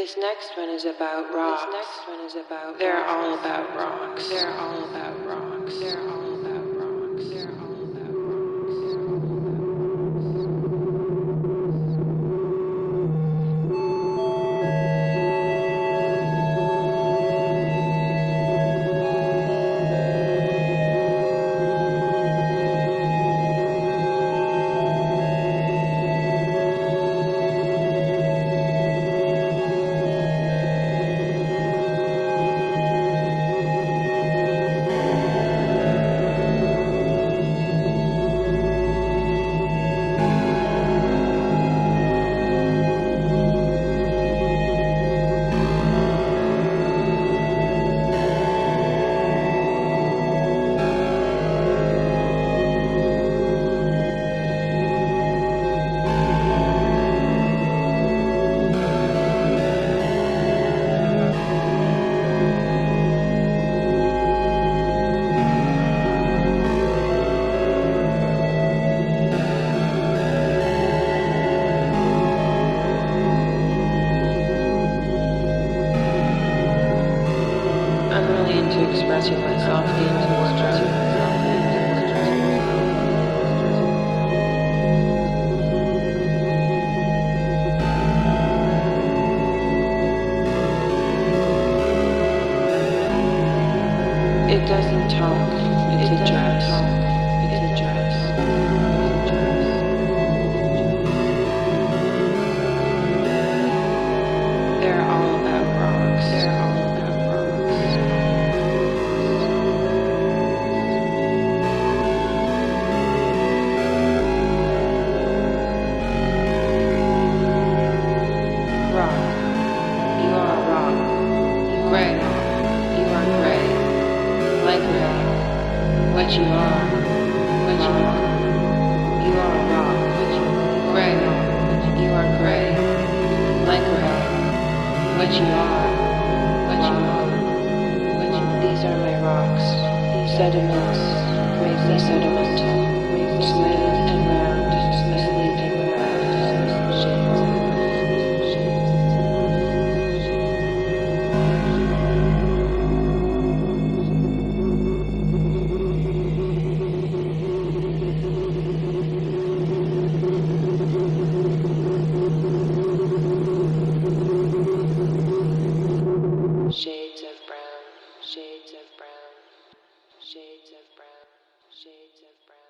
This next one is about rocks. They're all about rocks. They're all about rocks. They're all about rocks. They're all about rocks. They're all about expressing myself in It doesn't talk, it's a dress. It's a dress. They're all about rocks. They're all about rocks. Rock. You are rock. Gray. You are gray. Like gray. What you are. What you are. You are rock. Gray. You are gray. Like gray. What you are. What you are. What you are. These are my rocks. Sediments. Gravely sedimental. Smooth and round. Smoothly and round. Shades. Shades of brown, shades of brown, shades of brown, shades of brown.